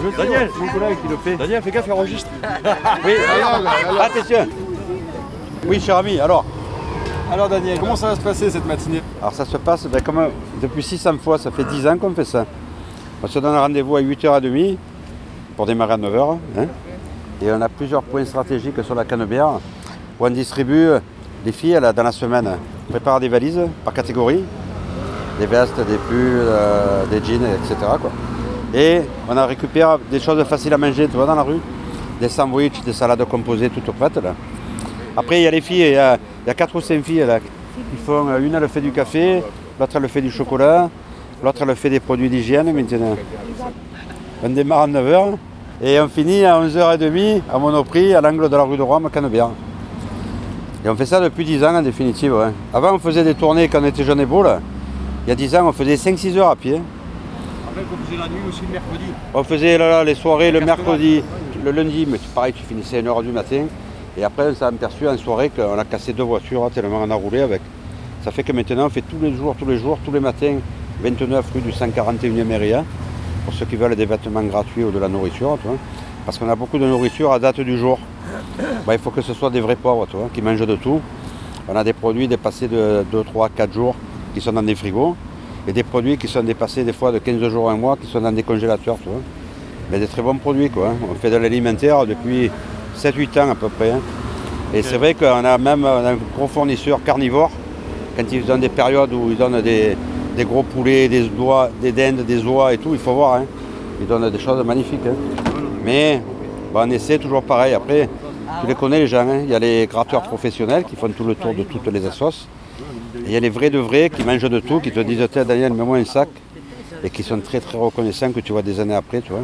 sais, Daniel, mon collègue qui le fait. Daniel, fais gaffe, il enregistre. Oui, attention. Oui, cher ami, alors Daniel, comment ça va se passer cette matinée? Alors ça se passe comme depuis 600 fois, ça fait 10 ans qu'on fait ça. On se donne rendez-vous à 8h30 pour démarrer à 9h. Et on a plusieurs points stratégiques sur la Canebière où on distribue les filles dans la semaine. On prépare des valises par catégorie, des vestes, des pulls, des jeans, etc. quoi. Et on a récupéré des choses faciles à manger, tu vois, dans la rue. Des sandwichs, des salades composées toutes prêtes. Là. Après, il y a les filles, il y a 4 ou 5 filles là, qui font, une elle fait du café, l'autre elle fait du chocolat, l'autre elle fait des produits d'hygiène maintenant. On démarre à 9h et on finit à 11h30 à Monoprix, à l'angle de la rue de Rome, à Canebière. Et on fait ça depuis 10 ans en définitive. Ouais. Avant on faisait des tournées quand on était jeune et beau. Là. Il y a 10 ans on faisait 5-6 heures à pied. Après on faisait la nuit aussi le mercredi. On faisait les soirées le mercredi, le lundi, mais pareil tu finissais à 1h du matin. Et après on s'est aperçu en soirée qu'on a cassé 2 voitures tellement on a roulé avec. Ça fait que maintenant on fait tous les matins, 29 rue du 141e area, pour ceux qui veulent des vêtements gratuits ou de la nourriture. Tu vois. Parce qu'on a beaucoup de nourriture à date du jour. Il faut que ce soit des vrais pauvres, tu vois, qui mangent de tout. On a des produits dépassés de 2, 3, 4 jours qui sont dans des frigos. Et des produits qui sont dépassés des fois de 15 jours à un mois qui sont dans des congélateurs. Tu vois. Mais des très bons produits. Quoi. On fait de l'alimentaire depuis 7-8 ans à peu près. Et c'est vrai qu'on a même un gros fournisseur carnivore. Quand ils donnent des périodes où ils donnent des gros poulets, des dindes, des oies et tout, il faut voir. Ils donnent des choses magnifiques. Mais on essaie toujours pareil. Après, tu les connais les gens. Il y a les gratteurs professionnels qui font tout le tour de toutes les assos. Et il y a les vrais de vrais qui mangent de tout, qui te disent tiens Daniel, mets-moi un sac. Et qui sont très très reconnaissants que tu vois des années après. Tu vois.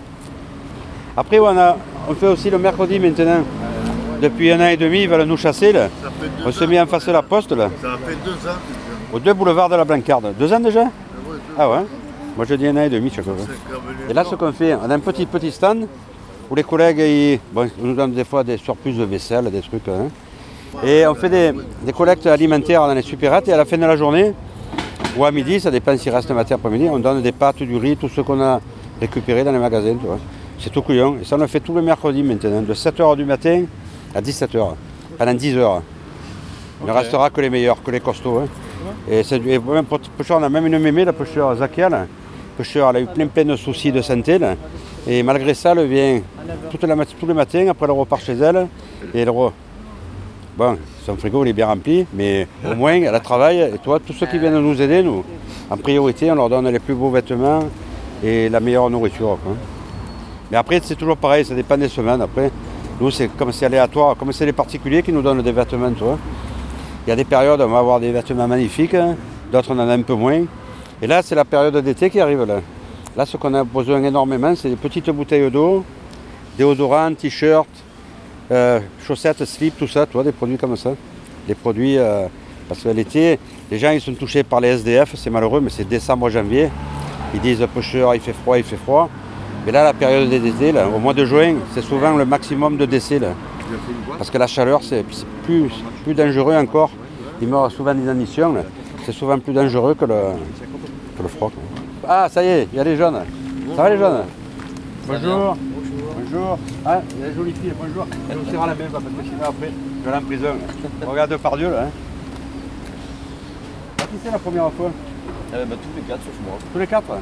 Après, on fait aussi le mercredi maintenant. Depuis 1 an et demi, ils veulent nous chasser. Là. On se met en face de la poste. Là. Ça fait 2 ans. Au 2 boulevard de la Blancarde. 2 ans déjà? Ah ouais. Moi je dis 1 an et demi chaque fois. Et là ce qu'on fait, on a un petit stand où les collègues ils nous donnent des fois des surplus de vaisselle, des trucs. Et on fait des collectes alimentaires dans les supérettes et à la fin de la journée, ou à midi, ça dépend s'il reste matière après-midi, on donne des pâtes, du riz, tout ce qu'on a récupéré dans les magasins. Tu vois. C'est tout couillon. Et ça on le fait tous les mercredis maintenant, de 7h du matin à 17h, pendant 10 heures. Il ne restera que les meilleurs, que les costauds. Et même pour pêcheur, on a même une mémé, la pêcheur Zakia. La pêcheur, elle a eu plein de soucis de santé. Là. Et malgré ça, elle vient tous les matins, après elle repart chez elle. Et bon, son frigo il est bien rempli, mais au moins elle travaille. Et toi, tous ceux qui viennent nous aider, nous, en priorité, on leur donne les plus beaux vêtements et la meilleure nourriture. Quoi. Mais après, c'est toujours pareil, ça dépend des semaines. Après, nous, c'est comme c'est aléatoire, comme c'est les particuliers qui nous donnent des vêtements. Tu vois. Il y a des périodes où on va avoir des vêtements magnifiques, d'autres on en a un peu moins. Et là, c'est la période d'été qui arrive. Là, ce qu'on a besoin énormément, c'est des petites bouteilles d'eau, déodorants, t-shirts, chaussettes, slips, tout ça, tu vois, des produits comme ça. Des produits, parce que l'été, les gens ils sont touchés par les SDF, c'est malheureux, mais c'est décembre, janvier. Ils disent pêcheur, il fait froid. Mais là, la période d'été, au mois de juin, c'est souvent le maximum de décès. Là. Parce que la chaleur, c'est plus dangereux encore. Ils meurent souvent d'inanition. C'est souvent plus dangereux que le froid. Ah, ça y est, il y a les jeunes. Ça va les jeunes? Bonjour. Bonjour. Ah, il y a les jolies filles, bonjour. Elle nous serra la main, parce que sinon après, je vais aller en prison. Regarde par Dieu, là. Qui c'est la première fois? Tous les 4 sauf moi. Tous les 4?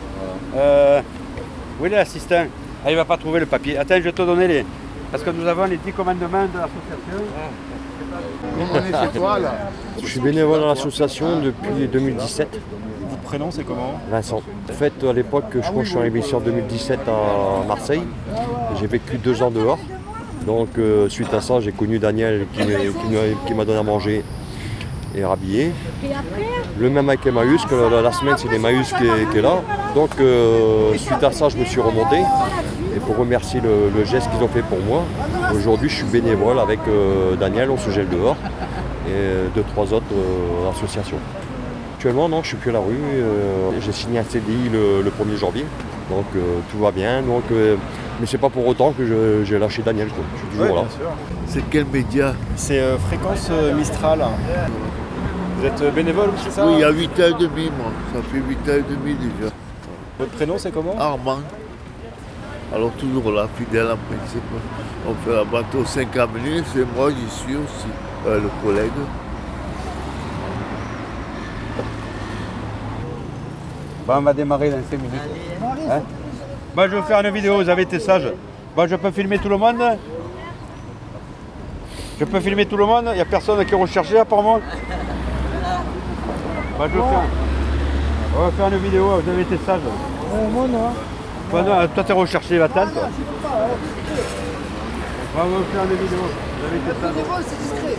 Où est l'assistant? Ah, il ne va pas trouver le papier. Attends, je vais te donner les... Parce que nous avons les 10 commandements de l'association. On est chez toi là. Je suis bénévole dans l'association depuis 2017. Votre prénom c'est comment? Vincent. En fait, à l'époque, je crois que je suis arrivé ici en 2017 à Marseille. J'ai vécu 2 ans dehors. Donc, suite à ça, j'ai connu Daniel qui m'a donné à manger et rhabillé. Le même avec Emmaüs, que la semaine, c'est l'Emmaüs qui est là. Donc, suite à ça, je me suis remonté. Et pour remercier le geste qu'ils ont fait pour moi, aujourd'hui je suis bénévole avec Daniel, on se gèle dehors, et 2-3 autres associations. Actuellement, non, je ne suis plus à la rue, j'ai signé un CDI le 1er janvier, donc tout va bien, donc, mais c'est pas pour autant que j'ai lâché Daniel, quoi. Je suis toujours là. C'est quel média? C'est Fréquence Mistral. Vous êtes bénévole, c'est ça? Oui, il y a 8h30 moi, ça fait 8h30 déjà. Votre prénom c'est comment? Armand. Alors toujours là, fidèle en principe. On fait la bateau 5 avenue, c'est moi, j'y suis aussi, le collègue. Bon, on va démarrer dans 5 minutes. Hein? Moi, je vais faire une vidéo, vous avez été sages. Bon, je peux filmer tout le monde. Je peux filmer tout le monde, il n'y a personne qui est recherché à part moi. Bon, on va faire une vidéo, vous avez été sages. Moi non. Bon, non, toi, t'es recherché, va-t'en, toi. On va faire une vidéo, vous avez été sages. C'est discret.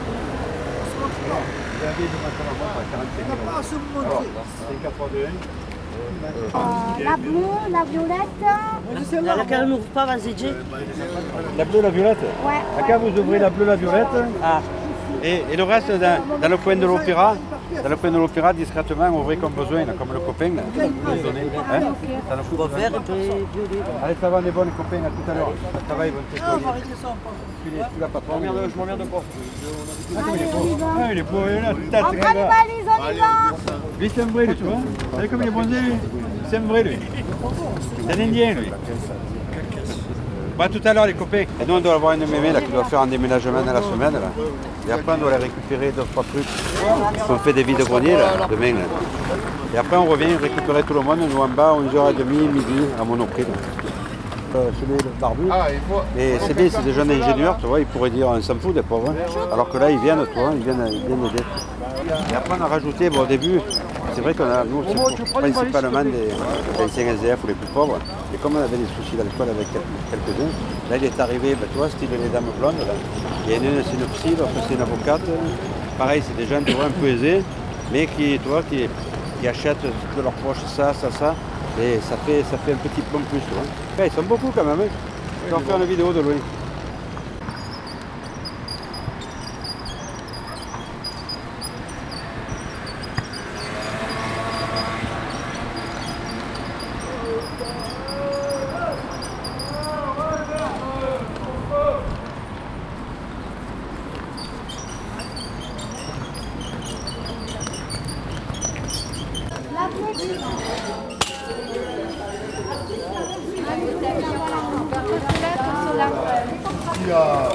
C'est 4-3-2-1. La bleue, la violette. Laquelle n'ouvre pas, vas-y, Jay. La bleue, la violette. Ouais. Quand vous ouvrez la bleue, la violette, et le reste dans le coin de l'opéra, discrètement, ouvrez comme besoin, là, comme le copain. Là. Vous les donnez, hein? Ça nous fout de Vert mal. et violet. Allez, ça va, on est bons, les copains, à tout à l'heure. Ça va, ils vont te Tu l'as pas trop. Je m'emmerde pas. Allez, on y va. Ah, il est beau, il est là, On prend les valises, on y va. Lui, c'est un vrai, lui, tu vois. Vous savez comme il est bronzé, lui? C'est un vrai, lui. C'est un Indien, lui. Bon, à tout à l'heure, les copains. Et nous, on doit avoir une mémé là, qui doit faire un déménagement dans la semaine. Là. Et après, on doit les récupérer 2-3 trucs. On fait des vides-greniers là, demain. Là. Et après, on revient récupérer tout le monde. Nous, en bas, 11h30, midi, à Monoprix. Celui le barbu. Mais c'est bien, c'est des jeunes ingénieurs, tu vois, ils pourraient dire on s'en fout des pauvres. Hein. Alors que là, ils viennent, tu vois, ils viennent aider. Et après, on a rajouté, bon, au début, c'est vrai qu'on a, nous, c'est principalement des anciens SDF ou les plus pauvres. Et comme on avait des soucis à l'école avec quelques-uns, là, il est arrivé, ben, tu vois, style les dames blondes. Là. Il y en a une, c'est une psy, l'autre, c'est une avocate. Pareil, c'est des gens, tu vois, un peu aisés, mais qui, tu vois, qui achètent de leur poche ça. Et ça fait un petit peu plus, tu vois. Ouais, ils sont beaucoup quand même. Hein. Je vais en faire une vidéo de loin. La bleue. Qui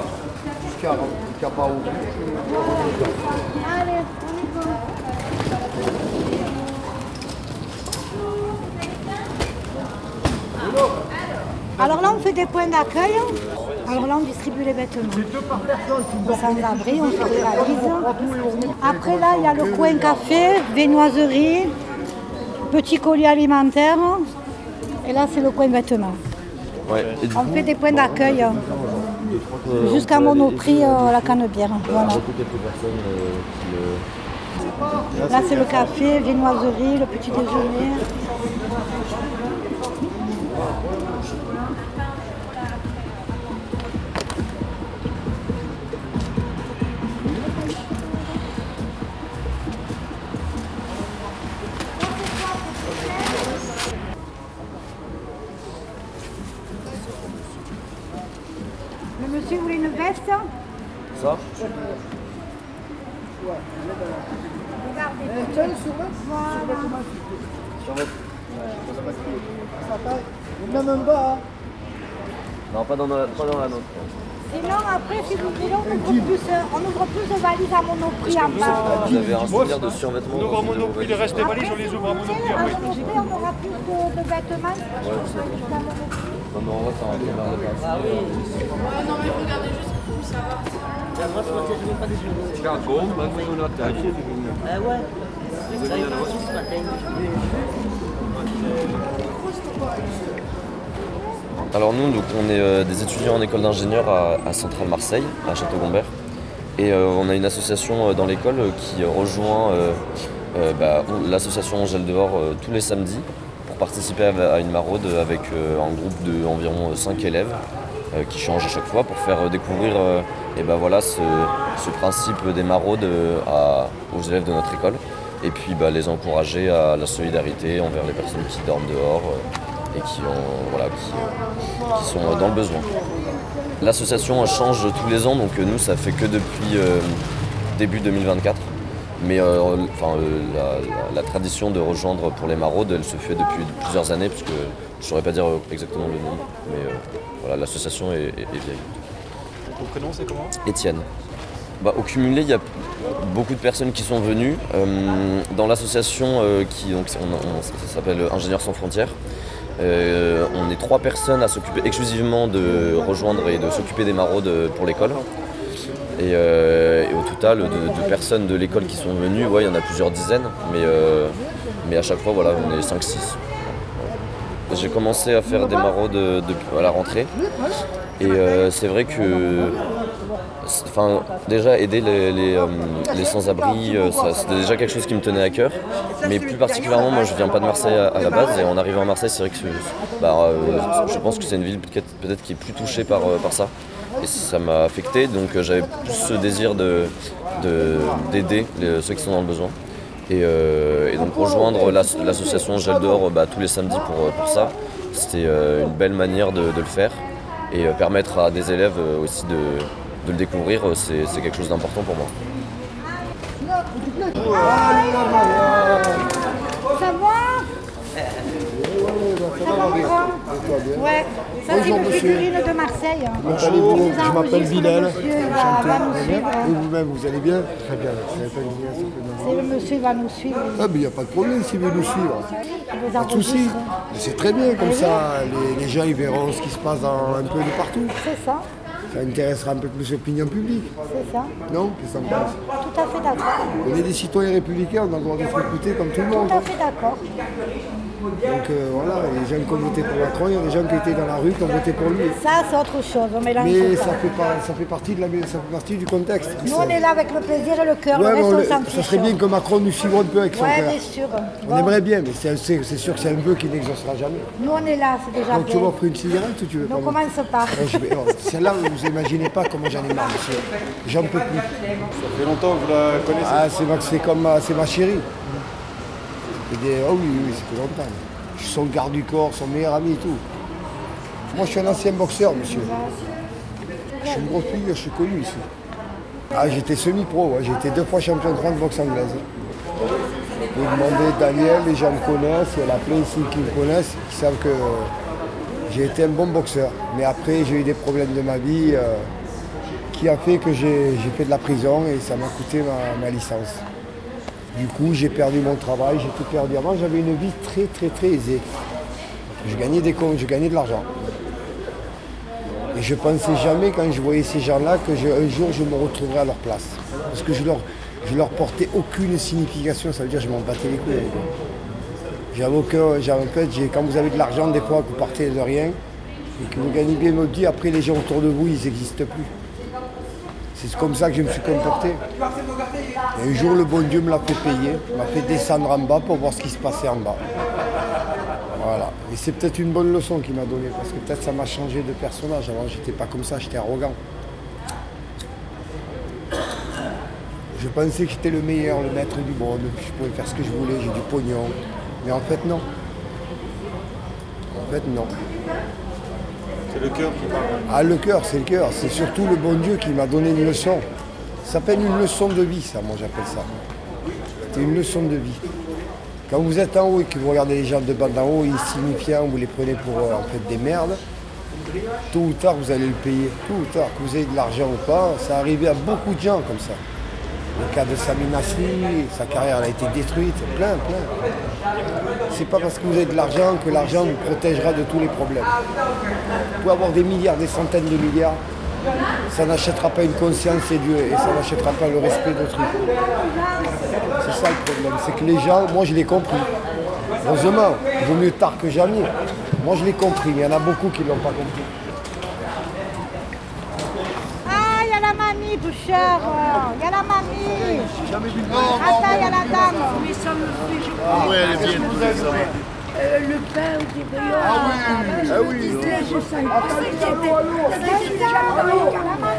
a pas ouvert. Allez, on y va. Alors là, on fait des points d'accueil. Alors là, on distribue les vêtements. Sans-abri, on fait des valises. Après là, il y a le coin café, viennoiserie, petit colis alimentaire. Et là, c'est le coin vêtements. Ouais. Et du On coup, fait des points d'accueil jusqu'à Monoprix, la Canebière. Voilà. quelques personnes qui Là, c'est le café, viennoiserie, le petit déjeuner. Le monsieur voulait une veste. Ça Regardez. Voilà. Même bas. Non, pas dans la nôtre. Sinon, après, si vous voulez, on ouvre plus de valises à Monoprix en bas. Vous avez un souvenir de survêtement. On ouvre à Monoprix, le reste des valises, on les ouvre à Monoprix. À Monoprix, on aura plus de vêtements. Non, mais on va faire un peu de place. Ah ouais. Ça, il faut aussi ce matin. Alors nous, donc, on est des étudiants en école d'ingénieur à Centrale Marseille, à Château-Gombert. Et on a une association dans l'école qui rejoint l'association Gel dehors tous les samedis pour participer à une maraude avec un groupe d'environ 5 élèves qui changent à chaque fois pour faire découvrir ce principe des maraudes aux élèves de notre école. Et puis les encourager à la solidarité envers les personnes qui dorment dehors et qui sont dans le besoin. L'association change tous les ans, donc nous ça fait que depuis début 2024. Mais la tradition de rejoindre pour les maraudes, elle se fait depuis plusieurs années, puisque je ne saurais pas dire exactement le nombre, mais voilà, l'association est vieille. Ton prénom, c'est comment? Étienne. Au cumulé, il y a beaucoup de personnes qui sont venues. Dans l'association ça s'appelle Ingénieurs sans frontières, on est 3 personnes à s'occuper exclusivement de rejoindre et de s'occuper des maraudes pour l'école. Et au total, de personnes de l'école qui sont venues, il y en a plusieurs dizaines, mais à chaque fois, voilà, on est 5-6. J'ai commencé à faire des maraudes à la rentrée. Et c'est vrai que déjà aider les sans-abri, c'était déjà quelque chose qui me tenait à cœur. Mais plus particulièrement, moi je viens pas de Marseille à la base, et en arrivant à Marseille, c'est vrai que je pense que c'est une ville peut-être qui est plus touchée par ça. Et ça m'a affecté, donc j'avais plus ce désir d'aider ceux qui sont dans le besoin. Et donc rejoindre l'association Gel d'Or tous les samedis pour ça, c'était une belle manière de le faire. Et permettre à des élèves aussi de le découvrir, c'est quelque chose d'important pour moi. Ça va? Ouais, ça c'est une figurine de Marseille. Bonjour, je m'appelle Bilal. Et vous-même, vous allez bien? Très bien. c'est le monsieur va nous suivre. Ah, mais il n'y a pas de problème s'il veut nous suivre. Vous Pas de souci. enregistrez. Mais c'est très bien, comme ça, les gens ils verront ce qui se passe un peu de partout. C'est ça, Ça intéressera un peu plus l'opinion publique. c'est ça. Non? Qu'est-ce que ça me passe? Tout à fait d'accord. On est des citoyens républicains, on a le droit d'être écoutés comme tout le monde. Tout à fait d'accord. Donc voilà, les gens qui ont voté pour Macron, il y a des gens qui étaient dans la rue qui ont voté pour lui. Ça c'est autre chose, on mélange Mais pas. ça fait partie du contexte. Nous on est là avec le plaisir et le cœur, Ouais, le mais reste on s'en ça fiche. serait bien que Macron nous suive un peu avec son Ouais, cœur. bien sûr. On Bon, aimerait bien, mais c'est sûr que c'est un vœu qui n'exaucera jamais. nous on est là, c'est déjà Donc tu bien. m'offres une cigarette ou tu veux pas? Donc commence pas. Celle-là, vous imaginez pas comment j'en ai marre, monsieur. J'en peux plus. Ça fait longtemps que vous la connaissez? Ah, c'est ma chérie. Oh oui, ça fait longtemps. Je suis son garde du corps, son meilleur ami et tout. Moi, je suis un ancien boxeur, monsieur. Je suis une grosse fille, je suis connu ici. Ah, j'étais semi-pro, ouais. J'ai été 2 fois champion de France de boxe anglaise. Vous demandez Daniel, les gens me connaissent, il y en a plein ici qui me connaissent, qui savent que j'ai été un bon boxeur. Mais après, j'ai eu des problèmes de ma vie qui a fait que j'ai fait de la prison et ça m'a coûté ma licence. Du coup, j'ai perdu mon travail, j'ai tout perdu. Avant, j'avais une vie très, très, très aisée. Je gagnais de l'argent. Et je pensais jamais, quand je voyais ces gens-là, qu'un jour, je me retrouverais à leur place. Parce que je leur portais aucune signification, ça veut dire que je m'en battais les couilles. Quand vous avez de l'argent, des fois, que vous partez de rien, et que vous gagnez bien votre vie, après, les gens autour de vous, ils n'existent plus. C'est comme ça que je me suis comporté. Et un jour, le bon Dieu me l'a fait payer, m'a fait descendre en bas pour voir ce qui se passait en bas. Voilà. Et c'est peut-être une bonne leçon qu'il m'a donnée, parce que peut-être ça m'a changé de personnage. Avant, j'étais pas comme ça, j'étais arrogant. Je pensais que j'étais le meilleur, le maître du monde, que je pouvais faire ce que je voulais, j'ai du pognon. Mais en fait, non. En fait, non. C'est le cœur qui parle. Ah, le cœur, c'est le cœur. C'est surtout le bon Dieu qui m'a donné une leçon. Ça s'appelle une leçon de vie, ça, moi j'appelle ça. C'est une leçon de vie. Quand vous êtes en haut et que vous regardez les gens de bas d'en haut, insignifiants, vous les prenez pour en fait des merdes, tôt ou tard vous allez le payer. Tôt ou tard, que vous ayez de l'argent ou pas, ça arrivait à beaucoup de gens comme ça. Le cas de Sami Nasri, sa carrière elle a été détruite, plein. C'est pas parce que vous avez de l'argent que l'argent vous protégera de tous les problèmes. Vous pouvez avoir des milliards, des centaines de milliards, ça n'achètera pas une conscience et Dieu, et ça n'achètera pas le respect d'autrui. C'est ça le problème, c'est que les gens, moi je l'ai compris. Heureusement, il vaut mieux tard que jamais. Moi je l'ai compris, mais il y en a beaucoup qui ne l'ont pas compris. Ah, il y a la mamie, Bouchard. Il y a la mamie. Attends, il y a la dame. Ah ouais, elle est bien tous les ans. Le pain ou des brioches. Ah oui. Je sais pas. C'est déjà dans les caramels.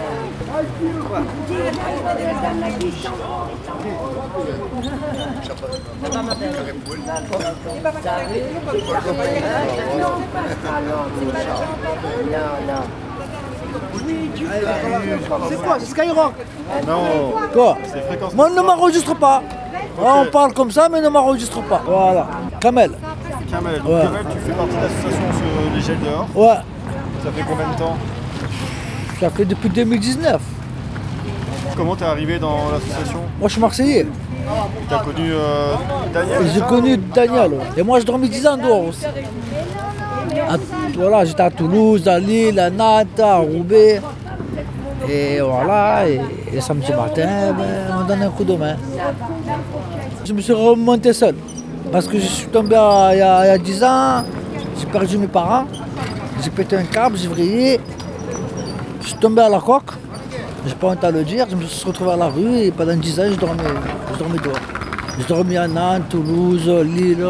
Il C'est quoi? C'est Skyrock? Non. Quoi? C'est fréquence. Moi, ne m'enregistre pas. On parle comme ça, mais ne m'enregistre pas. Voilà. Kamel. Kamel. Donc, Ouais. Kamel, tu fais partie de l'association Les Gels dehors. Ouais. Ça fait combien de temps? Ça fait depuis 2019. Comment t'es arrivé dans l'association? Moi, je suis Marseillais. T'as connu Daniel? J'ai connu Daniel. Ouais. Et moi, j'ai dormi 10 ans dehors aussi. Voilà, j'étais à Toulouse, à Lille, à Nantes, à Roubaix. Et voilà, et samedi matin, on me donne un coup de main. Je me suis remonté seul. Parce que je suis tombé il y a 10 ans, j'ai perdu mes parents, j'ai pété un câble, j'ai vrillé. Je suis tombé à la coque, j'ai pas honte à le dire, je me suis retrouvé à la rue et pendant 10 ans, je dormais dehors. J'ai dormi à Nantes, Toulouse, Lille.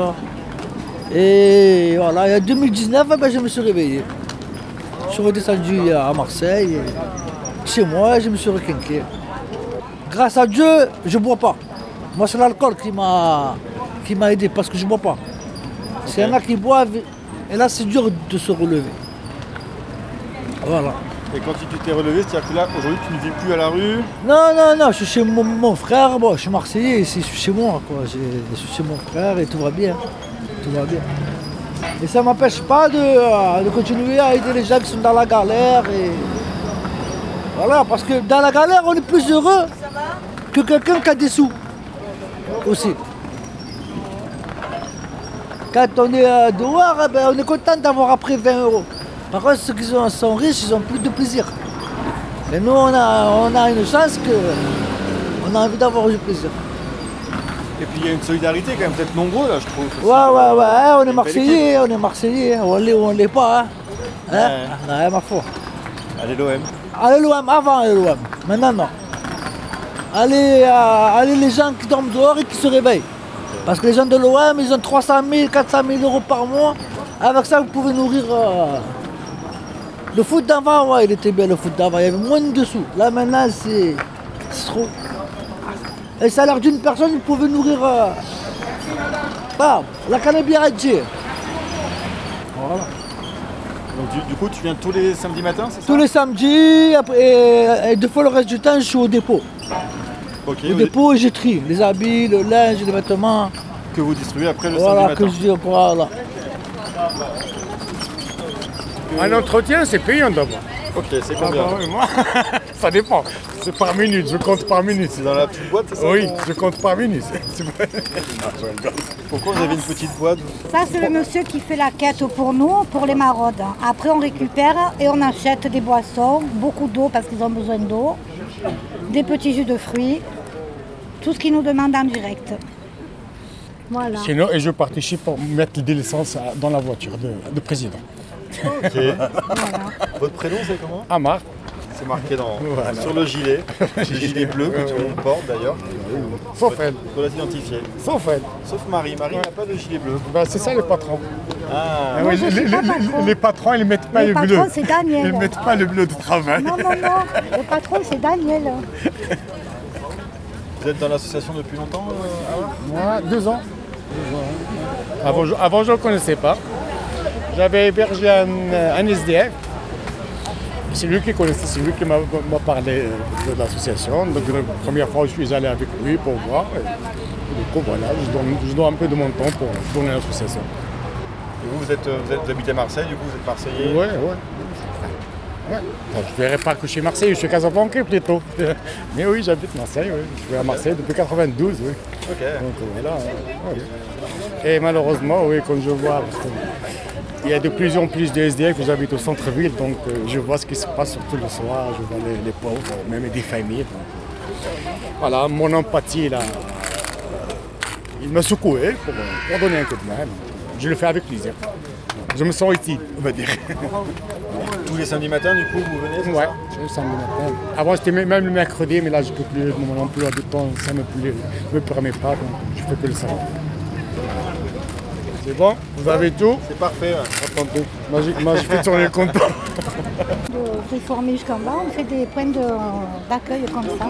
Et voilà, il y a 2019, je me suis réveillé. Je suis redescendu à Marseille, chez moi, je me suis requinqué. Grâce à Dieu, je ne bois pas. Moi, c'est l'alcool qui m'a aidé parce que je ne bois pas. Parce qu'il y en a qui boivent, et là, c'est dur de se relever. Voilà. Et quand tu t'es relevé, c'est-à-dire que là, aujourd'hui, tu ne vis plus à la rue? Non, je suis chez mon frère, bon, je suis Marseillais, ici, je suis chez moi, quoi. Je suis chez mon frère et tout va bien. Tout va bien. Et ça ne m'empêche pas de continuer à aider les gens qui sont dans la galère. Et... Voilà, parce que dans la galère, on est plus heureux que quelqu'un qui a des sous aussi. Quand on est dehors, on est content d'avoir après 20 €. Par contre, ceux qui sont riches, ils ont plus de plaisir. Et nous, on a une chance qu'on a envie d'avoir du plaisir. Et puis il y a une solidarité quand même, peut-être nombreux là, je trouve. Ouais, on est Marseillais, on l'est ou on l'est pas. Ouais, ma foi. Allez l'OM. Allez l'OM, avant allez l'OM, maintenant non. Allez les gens qui dorment dehors et qui se réveillent. Parce que les gens de l'OM, ils ont 300 000, 400 000 € par mois. Avec ça, vous pouvez nourrir... Le foot d'avant, ouais, il était bien le foot d'avant, il y avait moins de dessous. Là maintenant, c'est trop. Et le salaire d'une personne, vous pouvez nourrir la Canabia entière. Voilà. Donc du coup, tu viens tous les samedis matins, c'est ça? Tous les samedis, et 2 fois le reste du temps, je suis au dépôt. Ok. Au dépôt, et je trie les habits, le linge, les vêtements. Que vous distribuez après le Voilà, samedi matin. voilà. Un entretien, c'est payant d'abord. Ok, c'est combien? Moi, ça dépend. C'est par minute, je compte par minute. C'est dans la petite boîte, c'est ça? Oui, je compte par minute. Pourquoi vous avez une petite boîte? Ça, c'est le monsieur qui fait la quête pour nous, pour les maraudes. Après, on récupère et on achète des boissons, beaucoup d'eau parce qu'ils ont besoin d'eau, des petits jus de fruits, tout ce qu'ils nous demandent en direct. Voilà. Sinon, et je participe pour mettre de l'essence dans la voiture de président. Ok. Voilà. Votre prénom, c'est comment? Amar. C'est marqué sur le gilet, le gilet bleu que tout le monde porte d'ailleurs. Sauf elle. Il faut l'identifier. Sauf elle. Sauf Marie. Marie n'a pas de gilet bleu. Ben, c'est ça les patrons. Ah. Moi, je suis pas Les patrons, ils ne mettent pas Le le bleu. patron, c'est Daniel. Ils ne mettent pas le bleu de travail. Non. Le patron, c'est Daniel. Vous êtes dans l'association depuis longtemps, Moi, 2 ans. Avant, je ne le connaissais pas. J'avais hébergé un SDF. C'est lui qui connaissait, c'est lui qui m'a parlé de l'association. Donc la première fois, je suis allé avec lui pour voir. Et du coup, voilà, je donne un peu de mon temps pour donner l'association. Et vous habitez à Marseille, du coup vous êtes Marseillais? Ouais. Enfin, je ne verrais pas que je suis Marseille, je suis Casablanca plutôt. Mais oui, j'habite Marseille, oui. Je suis à Marseille depuis 92, oui. Ok. Donc voilà. Oui. Et malheureusement, oui, quand je vois, parce qu'il y a de plus en plus de SDF qui habitent au centre-ville, donc je vois ce qui se passe surtout le soir, je vois les pauvres, même des familles. Donc, voilà, mon empathie, là, il m'a secoué pour donner un coup de main. Je le fais avec plaisir. Je me sens utile, on va dire. Tous les samedis matins, du coup, vous venez? Ouais, le samedi matin. Avant, c'était même le mercredi, mais là, je peux plus. Mon emploi de temps, ça me permet pas, donc je fais que le samedi. C'est bon? Vous avez tout? C'est parfait. Attendez, moi, je fais tourner le compte. De réformer jusqu'en bas, on fait des points d'accueil comme ça.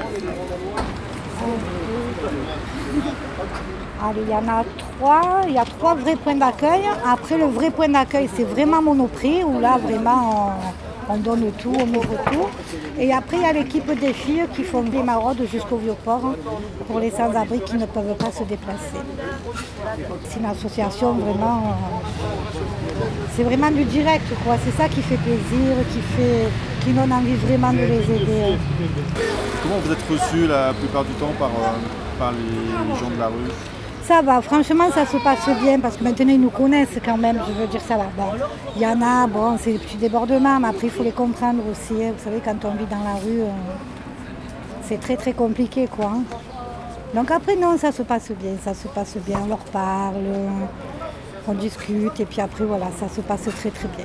Allez, il y en a 3. Il y a 3 vrais points d'accueil. Après, le vrai point d'accueil, c'est vraiment Monoprix, où là, vraiment, On donne tout, on ouvre tout. Et après, il y a l'équipe des filles qui font des maraudes jusqu'au Vieux-Port pour les sans-abri qui ne peuvent pas se déplacer. C'est une association vraiment... c'est vraiment du direct, quoi. C'est ça qui fait plaisir, qui donne envie vraiment de les aider. Comment vous êtes reçus la plupart du temps par les gens de la rue? Ça va, franchement ça se passe bien parce que maintenant ils nous connaissent quand même, je veux dire ça va. Bon, il y en a, bon c'est des petits débordements, mais après il faut les comprendre aussi. Hein. Vous savez quand on vit dans la rue, c'est très très compliqué quoi. Hein. Donc après non, ça se passe bien, on leur parle, on discute et puis après voilà, ça se passe très très bien.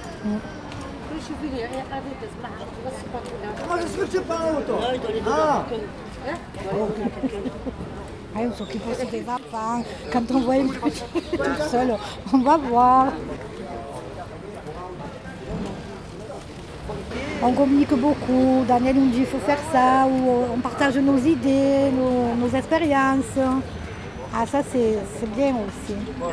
On s'occupe aussi des enfants. Quand on voit une petite toute seule, on va voir. On communique beaucoup. Daniel nous dit qu'il faut faire ça, ou on partage nos idées, nos expériences. Ah ça c'est bien aussi.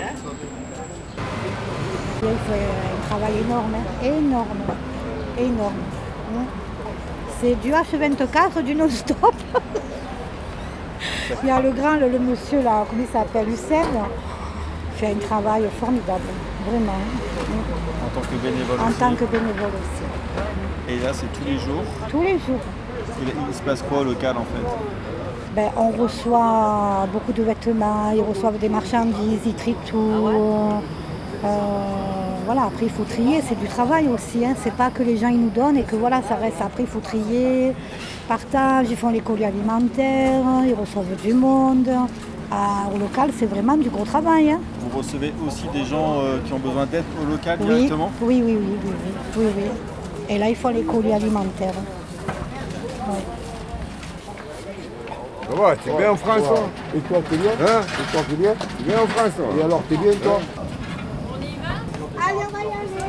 Il fait un travail énorme, hein. énorme. C'est du H24, du non-stop. Il y a le grand, le monsieur là, comment il s'appelle, Hussein, fait un travail formidable, vraiment. En tant que bénévole En aussi. tant que bénévole aussi. Et là, c'est tous les jours? Tous les jours. Il se passe quoi au local en fait? Ben, on reçoit beaucoup de vêtements, ils reçoivent des marchandises, ils trient tout. Voilà, après il faut trier, c'est du travail aussi, hein. C'est pas que les gens ils nous donnent et que voilà, ça reste. Après il faut trier, partage, ils font les colis alimentaires, ils reçoivent du monde. Au local, c'est vraiment du gros travail. Hein. Vous recevez aussi des gens qui ont besoin d'aide au local directement? Oui. Et là, ils font les colis alimentaires. Ouais. Ça va, t'es bien en France, toi? Et toi, t'es bien? Hein? Et toi, t'es bien? T'es bien en France, toi? Et alors, t'es bien, toi? Allez, on va y aller.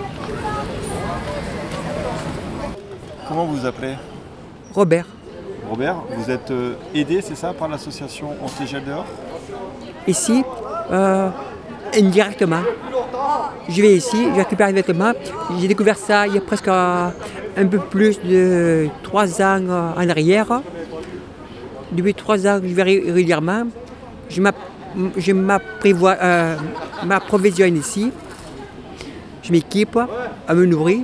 Comment vous vous appelez? Robert. Robert, vous êtes aidé, c'est ça, par l'association On se gèle dehors? Ici, indirectement. Je vais ici, je récupère les vêtements. J'ai découvert ça il y a presque un peu plus de 3 ans en arrière. Depuis 3 ans, je vais régulièrement. Je m'approvisionne ici. Je m'équipe à me nourrir.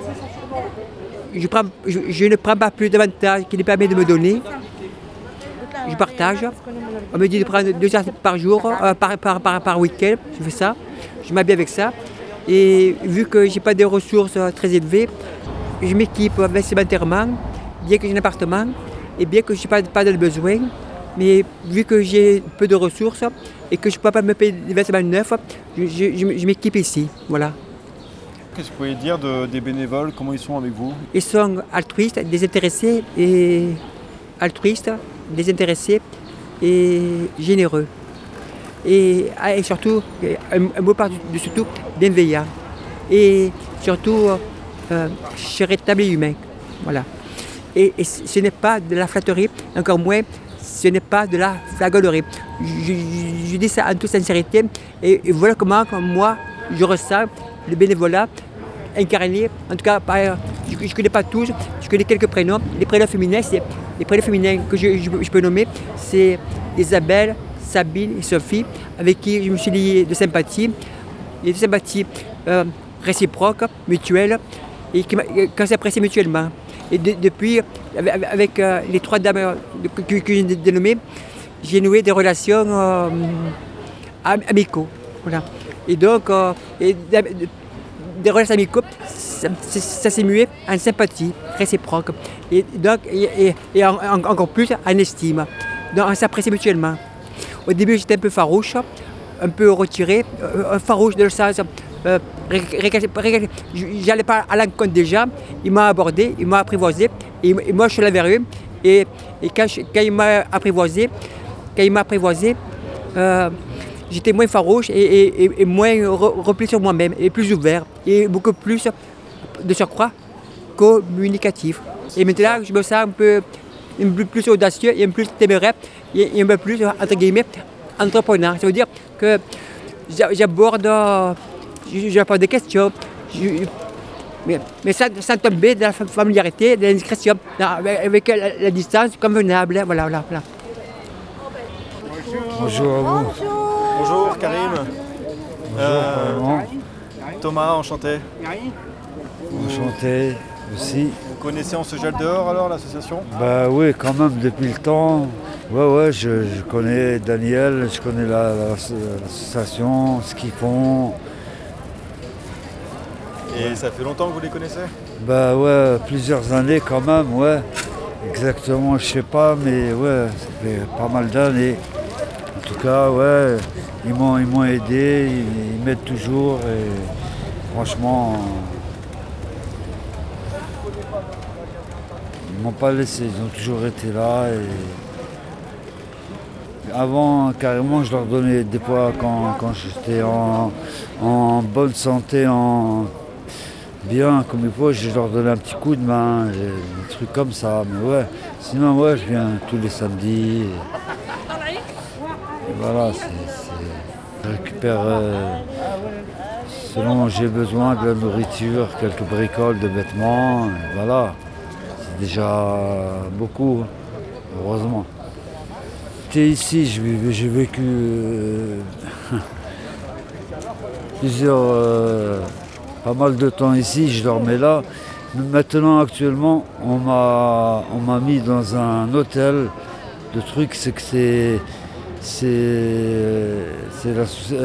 Je ne prends pas plus d'avantages qu'il permet de me donner. Je partage. On me dit de prendre 2 heures par jour, par week-end. Je fais ça. Je m'habille avec ça. Et vu que je n'ai pas de ressources très élevées, je m'équipe vestimentairement, bien que j'ai un appartement et bien que je n'ai pas de besoin. Mais vu que j'ai peu de ressources et que je ne peux pas me payer des vêtements neufs, je m'équipe ici. Voilà. Qu'est-ce que vous pouvez dire des bénévoles? Comment ils sont avec vous? Ils sont altruistes, désintéressés et généreux. Et surtout, un mot par-dessus tout, bienveillant. Et surtout, charitable et humain. Voilà. Et ce n'est pas de la flatterie, encore moins, ce n'est pas de la flagornerie. Je dis ça en toute sincérité. Et voilà comment moi, je ressens le bénévolat incarné, en tout cas, je ne connais pas tous, je connais quelques prénoms. Les prénoms féminins, que je peux nommer, c'est Isabelle, Sabine et Sophie, avec qui je me suis lié de sympathie. Il y a des sympathies réciproques, mutuelles, et qu'on s'apprécie mutuellement. Et depuis, avec les 3 dames que j'ai dénommées, j'ai noué des relations amicaux. Voilà. Et donc, des relations amicaux, ça s'est mué en sympathie réciproque. Et donc, encore plus en estime. Donc, on s'apprécie mutuellement. Au début, j'étais un peu farouche, un peu retiré, farouche dans le sens. J'allais pas à l'encontre des gens, ils m'ont abordé, ils m'ont apprivoisé, et moi je suis là vers eux. Et quand il m'a apprivoisé, j'étais moins farouche et moins replié sur moi-même, et plus ouvert, et beaucoup plus de surcroît communicatif. Et maintenant, je me sens un peu plus audacieux, et un peu plus téméraire, et un peu plus, entre guillemets, entrepreneur. Ça veut dire que j'apporte des questions, mais sans tomber dans la familiarité, dans l'indiscrétion, avec la distance convenable. Voilà. Bonjour à vous. Bonjour Karim. Bonjour, Thomas, enchanté. enchanté aussi. Vous connaissez On se gèle dehors alors, l'association? Bah oui, quand même, depuis le temps. Ouais, je connais Daniel, je connais l'association, ce qu'ils font. Et ça fait longtemps que vous les connaissez? Bah ouais, plusieurs années quand même, ouais. Exactement, je sais pas, mais ouais, ça fait pas mal d'années. En tout cas, ouais, ils m'ont aidé, ils m'aident toujours et franchement, ils m'ont pas laissé, ils ont toujours été là. Et avant, carrément, je leur donnais des fois quand j'étais en bonne santé, bien comme il faut, je leur donnais un petit coup de main, des trucs comme ça. Mais ouais, sinon ouais, je viens tous les samedis. Et voilà, je récupère selon j'ai besoin de la nourriture, quelques bricoles, de vêtements. Et voilà, c'est déjà beaucoup, heureusement. J'étais ici, j'ai vécu pas mal de temps ici, je dormais là. Maintenant, actuellement, on m'a mis dans un hôtel. Le truc, c'est que c'est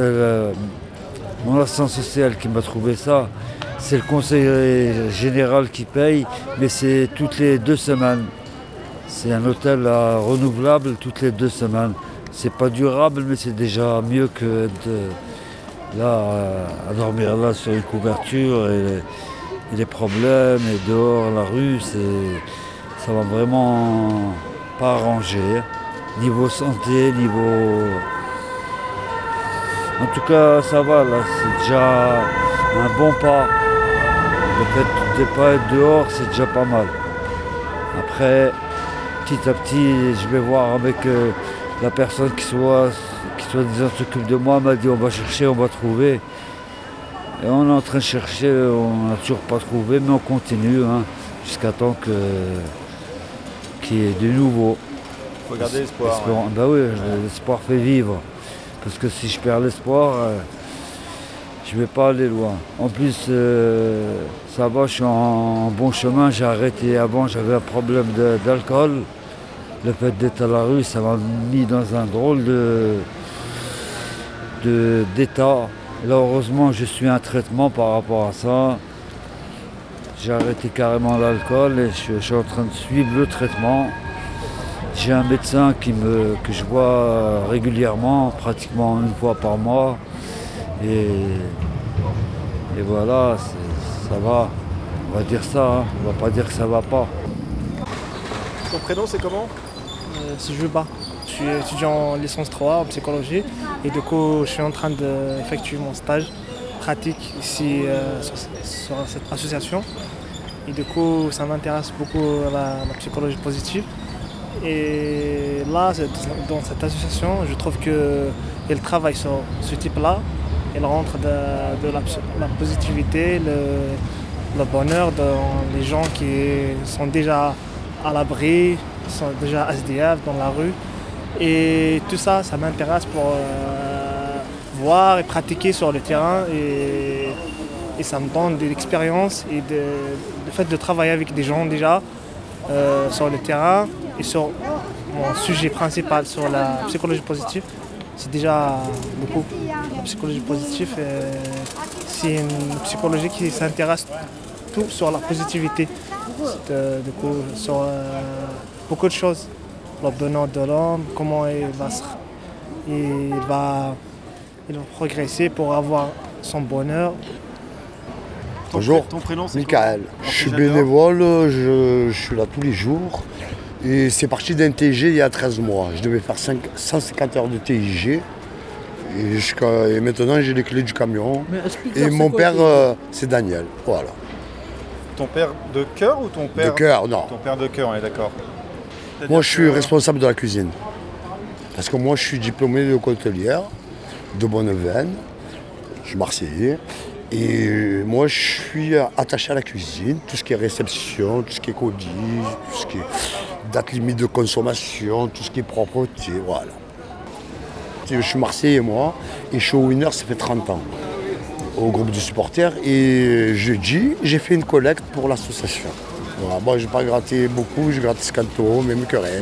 mon assistance sociale qui m'a trouvé ça. C'est le conseil général qui paye, mais c'est toutes les 2 semaines. C'est un hôtel renouvelable toutes les 2 semaines. C'est pas durable, mais c'est déjà mieux que à dormir là sur une couverture et les problèmes et dehors la rue, ça va vraiment pas arranger. Niveau santé, en tout cas ça va là, c'est déjà un bon pas. Le fait de ne pas être dehors, c'est déjà pas mal. Après, petit à petit, je vais voir avec la personne qui soi-disant s'occupe de moi, m'a dit on va chercher, on va trouver. Et on est en train de chercher, on n'a toujours pas trouvé, mais on continue jusqu'à temps qu'il y ait du nouveau. Il faut garder l'espoir. Bah oui, l'espoir fait vivre. Parce que si je perds l'espoir, je ne vais pas aller loin. En plus, ça va, je suis en bon chemin. J'ai arrêté avant, j'avais un problème d'alcool. Le fait d'être à la rue, ça m'a mis dans un drôle d'état. Là, heureusement, je suis un traitement par rapport à ça. J'ai arrêté carrément l'alcool et je suis en train de suivre le traitement. J'ai un médecin que je vois régulièrement, pratiquement une fois par mois. Et voilà, ça va. On va dire ça, on va pas dire que ça va pas. Ton prénom, c'est comment? C'est Juba. Je suis étudiant en licence 3 en psychologie et du coup je suis en train d'effectuer mon stage pratique ici sur cette association. Et du coup ça m'intéresse beaucoup la psychologie positive. Et là, dans cette association, je trouve qu'elle travaille sur ce type-là. Elle rentre de la positivité, le bonheur dans les gens qui sont déjà à l'abri, sont déjà SDF dans la rue. Et tout ça, ça m'intéresse pour voir et pratiquer sur le terrain. Et ça me donne de l'expérience et le fait de travailler avec des gens déjà sur le terrain. Et sur mon sujet principal, sur la psychologie positive, c'est déjà beaucoup. La psychologie positive, c'est une psychologie qui s'intéresse tout sur la positivité. Du coup, sur beaucoup de choses. Le bonheur de l'homme, comment il va progresser pour avoir son bonheur. Bonjour, ton prénom, c'est Michael. Je suis bénévole, je suis là tous les jours. Et c'est parti d'un TIG il y a 13 mois. Je devais faire 150 heures de TIG. Et maintenant, j'ai les clés du camion. Et mon père, c'est Daniel. Voilà. Ton père de cœur ou ton père... De cœur, non. Ton père de cœur, on est d'accord. Moi, je suis responsable de la cuisine. Parce que moi, je suis diplômé de hôtelière, de Bonneveine. Je suis marseillais. Et moi, je suis attaché à la cuisine, tout ce qui est réception, tout ce qui est colis, tout ce qui est date limite de consommation, tout ce qui est propreté, voilà. Je suis Marseillais, moi, et je suis au Winner, ça fait 30 ans, au groupe de supporters. Et jeudi, j'ai fait une collecte pour l'association. Voilà. Moi, je n'ai pas gratté beaucoup, j'ai gratté 50 €, même que rien.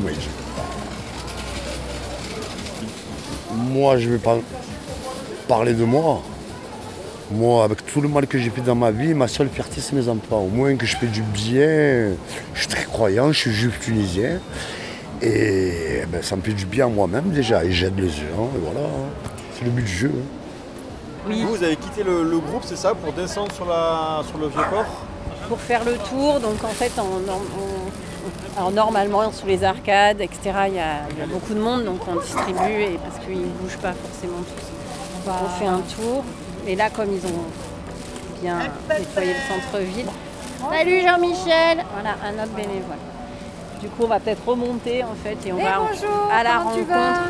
Moi, je ne vais pas parler de moi. Moi, avec tout le mal que j'ai fait dans ma vie, ma seule fierté, c'est mes enfants. Au moins que je fais du bien. Je suis très croyant, je suis juif tunisien. Et ben, ça me fait du bien à moi-même déjà. Et j'aide les gens, et voilà. C'est le but du jeu. Oui. Vous avez quitté le groupe, c'est ça, pour descendre sur le Vieux-Port? Pour faire le tour, donc en fait, alors normalement, sous les arcades, etc., il y a beaucoup de monde, donc on distribue, et parce qu'ils ne bougent pas forcément tous. On fait un tour. Et là, comme ils ont bien nettoyé le centre-ville. Salut Jean-Michel! Voilà, un autre bénévole. Du coup, on va peut-être remonter en fait et on va à la rencontre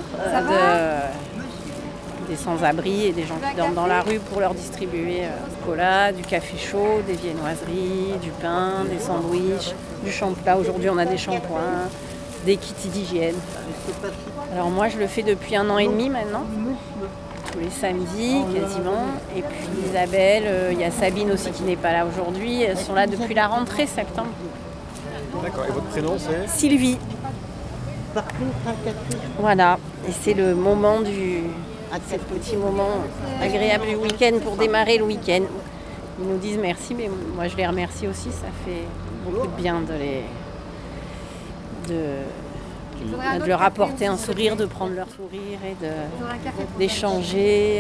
des sans-abri et des gens qui dorment dans la rue pour leur distribuer du cola, du café chaud, des viennoiseries, du pain, des sandwichs, du shampoing. Aujourd'hui, on a des shampoings, des kits d'hygiène. Alors moi, je le fais depuis 1 an et demi maintenant. Tous les samedis quasiment. Et puis Isabelle, il y a Sabine aussi qui n'est pas là aujourd'hui. Elles sont là depuis la rentrée septembre. D'accord, et votre prénom c'est? Sylvie. Voilà, et c'est le moment ce petit moment agréable du week-end pour démarrer le week-end. Ils nous disent merci, mais moi je les remercie aussi, ça fait beaucoup de bien de leur apporter un sourire, de prendre leur sourire et d'échanger.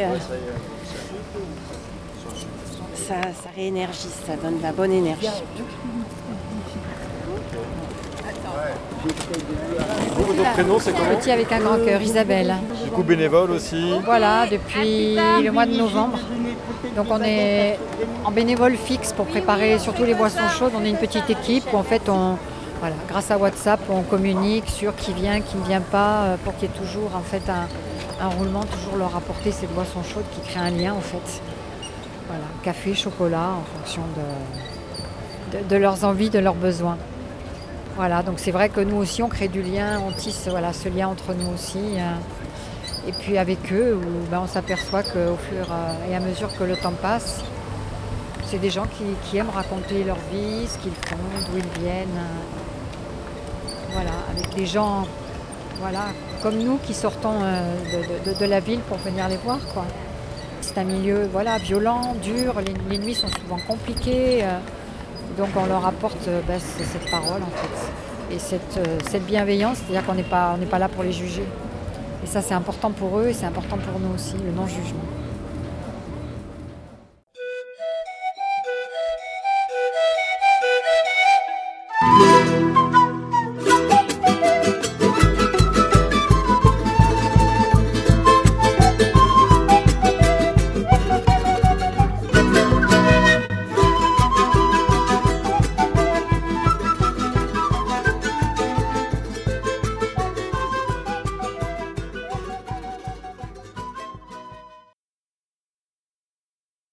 Ça réénergise, ça donne de la bonne énergie. Votre prénom c'est comment? Petit avec un grand cœur, Isabelle. Du coup bénévole aussi? Voilà, depuis le mois de novembre. Donc on est en bénévole fixe pour préparer surtout les boissons chaudes. On est une petite équipe où en fait voilà, grâce à WhatsApp, on communique sur qui vient, qui ne vient pas, pour qu'il y ait toujours en fait un roulement, toujours leur apporter cette boisson chaude qui crée un lien en fait. Voilà, café, chocolat, en fonction de leurs envies, de leurs besoins. Voilà, donc c'est vrai que nous aussi on crée du lien, on tisse voilà, ce lien entre nous aussi. Et puis avec eux, on s'aperçoit qu'au fur et à mesure que le temps passe, c'est des gens qui aiment raconter leur vie, ce qu'ils font, d'où ils viennent. Voilà, avec des gens comme nous qui sortons de la ville pour venir les voir, quoi. C'est un milieu violent, dur, les nuits sont souvent compliquées. Donc on leur apporte cette parole en fait. Et cette bienveillance, c'est-à-dire qu'on n'est pas là pour les juger. Et ça c'est important pour eux et c'est important pour nous aussi, le non-jugement.